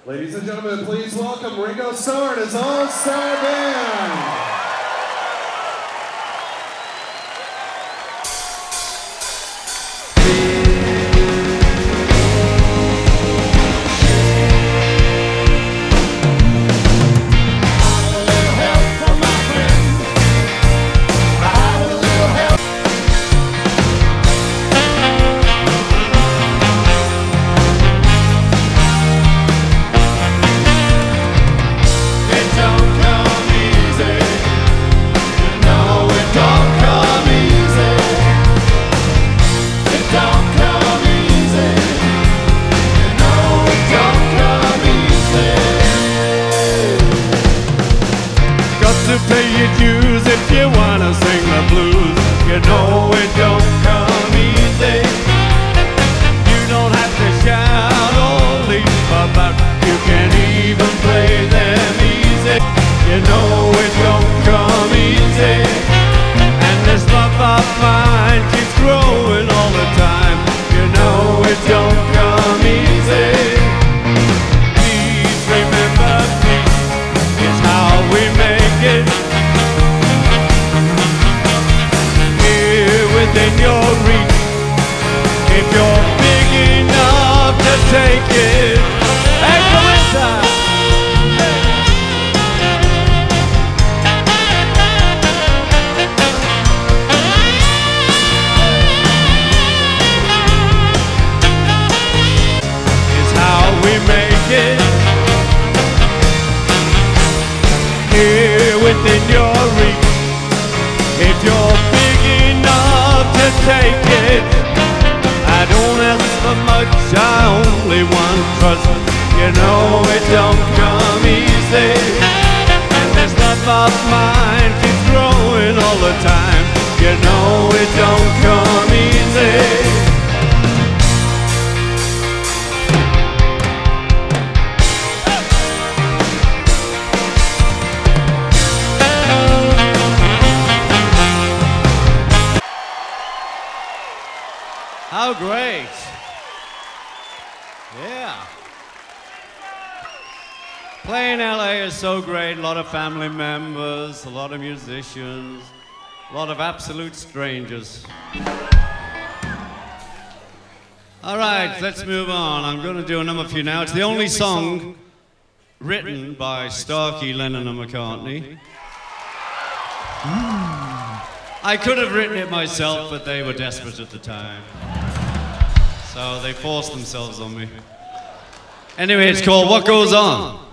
Ladies and gentlemen, please welcome Ringo Starr and his all-star band. Pay your dues if you wanna sing the blues. You know it don't come easy. You don't have to shout or leap about. You can even play them easy. You know it don't come easy. And this love of mine keeps growing all the time. You know it don't come easy. Please remember, peace is how we make it. Within your reach, if you're big enough to take it. Hey, come inside. Is how we make it. Here within your reach, if you're big enough to take it. I don't ask for much, I only want trust. You know it don't come easy. And this love of mine keeps growing all the time. You know it don't come easy. How great. Yeah. Playing LA is so great. A lot of family members, a lot of musicians, a lot of absolute strangers. All right, let's move on. I'm going to do a number for you now. It's the only song written by Starkey, Lennon, and McCartney. I could have written it myself, but they were desperate at the time. So they forced themselves on me. Anyway, it's called What Goes On.